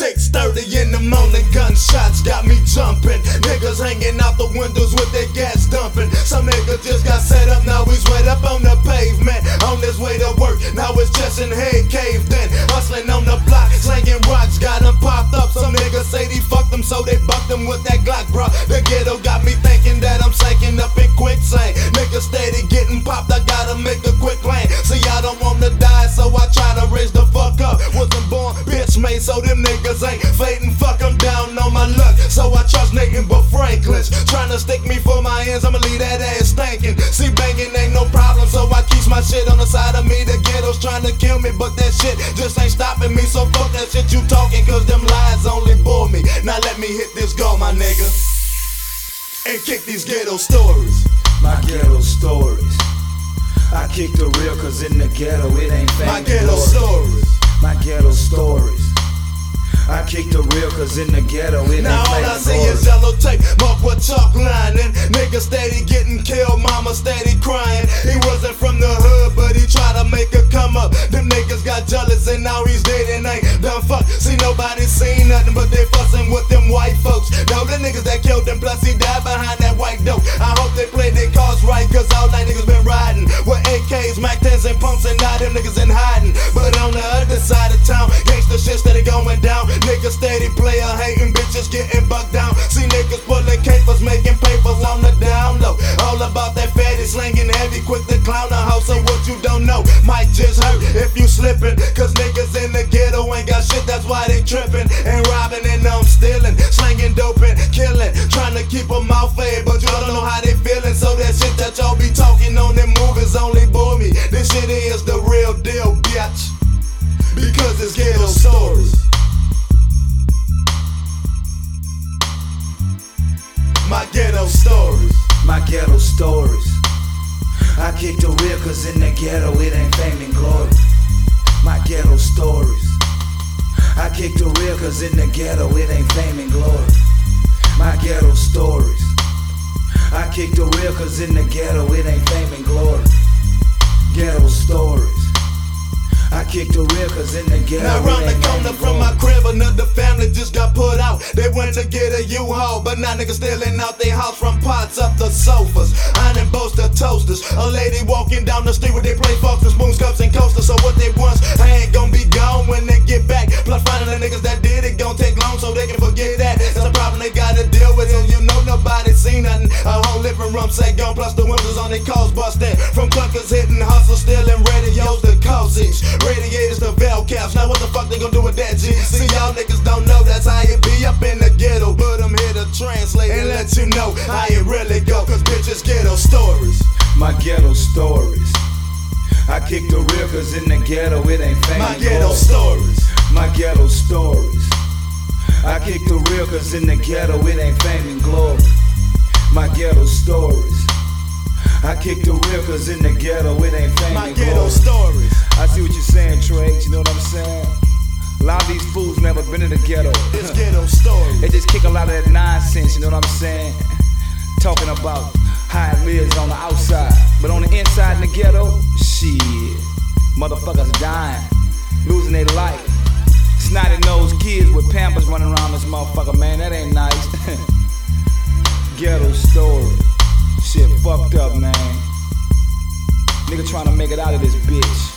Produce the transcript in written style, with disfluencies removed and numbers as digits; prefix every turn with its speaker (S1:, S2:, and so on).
S1: 6:30 in the morning, gunshots got me jumping. Niggas hanging out the windows with their gas dumping. Some niggas just got set up, now he's right up on the pavement. On his way to work, now his chest and head caved in. Hustling on the block, slanging rocks, got him popped up. Some niggas say they fucked him, so they bucked him with that Glock, bro. The ghetto got me thinking that I'm sinking up in quicksand. Niggas steady getting popped, I gotta make a quick lane. See, I don't wanna die, so I try to raise the fuck up. Wasn't born bitch made, so them niggas ain't fading. Fuck, I'm down on my luck, so I trust Nathan but Franklin's tryna stick me for my ends, I'ma leave that ass stinking. See, banging ain't no problem, so I keep my shit on the side of me. The ghetto's tryna kill me, but that shit just ain't stopping me. So fuck that shit you talking, cause them lies only bore me. Now let me hit this goal, my nigga, and kick these ghetto stories.
S2: My ghetto stories. I kick the real, cause in the ghetto it ain't fame.
S1: My ghetto stories.
S2: My ghetto stories. I kick the real, cause in the ghetto it ain't
S1: now all I see is yellow tape, marked with chalk lining. Niggas steady getting killed, mama steady crying. He wasn't from the hood, but he tried to make a come up. Them niggas got jealous and now he's dead and ain't done fuck. See, nobody seen nothing, but they fussing with them white folks. Now the niggas that killed him, plus he died behind that white dope. I hope they play their cards right, cause all night niggas been riding with AKs, Mac 10s and pumps, and now them niggas in hiding. But on the other side of town, gangsta shit steady going down. Niggas steady player hating, bitches getting bucked down. See niggas pulling capers, making papers on the down low. All about that fatty, slinging heavy, quick to clown a house. So what you don't know might just hurt if you slipping. Cause niggas in the ghetto ain't got shit, that's why they tripping and robbing and stealing, slanging dope and killing, trying to keep them out fed, but y'all don't know how they feeling. So that shit that y'all be talking on them movies only bore me. This shit is the real deal, bitch, because it's ghetto stories. My ghetto stories.
S2: My ghetto stories. I kick the real, cause in the ghetto it ain't fame and glory. My ghetto stories. I kick the real, cause in the ghetto it ain't fame and glory. My ghetto stories. I kick the real, cause in the ghetto it ain't fame and glory. Ghetto stories. I kick the real, cause in the ghetto.
S1: Now round the corner from my crib, another family just got put out. They went to get a U-Haul, but now niggas stealing out their house, from pots up to sofas, iron boats to toasters. A lady walking down the street with they play forks and spoons, cups and coasters. So what they want ain't gonna be gone when they get back. Plus finding the niggas that did it gon' take long, so they can forget that. That's a problem they gotta deal with, and you know nobody seen nothing. A whole living room set gone, plus the windows on their cars busted. From clunkers hitting hustle, stealing radios to causes, radiators to valve caps. Now what the fuck they gon' do with that, G? See, y'all niggas don't know that's how it be up in the ghetto, but I'm here to translate and let you know how it really go, cause bitches ghetto stories.
S2: My ghetto stories. I kick the real, cause in the ghetto it ain't fame.
S1: My ghetto stories.
S2: My ghetto stories. I kick the real, cause in the ghetto it ain't fame and glory. My ghetto stories. I kick the real, cause in the ghetto it ain't fame
S1: My
S2: and
S1: ghetto
S2: glory.
S1: stories.
S2: I see what you're saying, Trey, you know what I'm saying? A lot of these fools never been in the ghetto.
S1: It's ghetto stories.
S2: They just kick a lot of that nonsense, you know what I'm saying? Talking about how it lives on the outside, but on the inside in the ghetto, shit, motherfuckers dying, losing their life. Snotty-nosed kids with Pampers running around this motherfucker, man, that ain't nice. Ghetto story. Shit fucked up, man. Nigga trying to make it out of this bitch.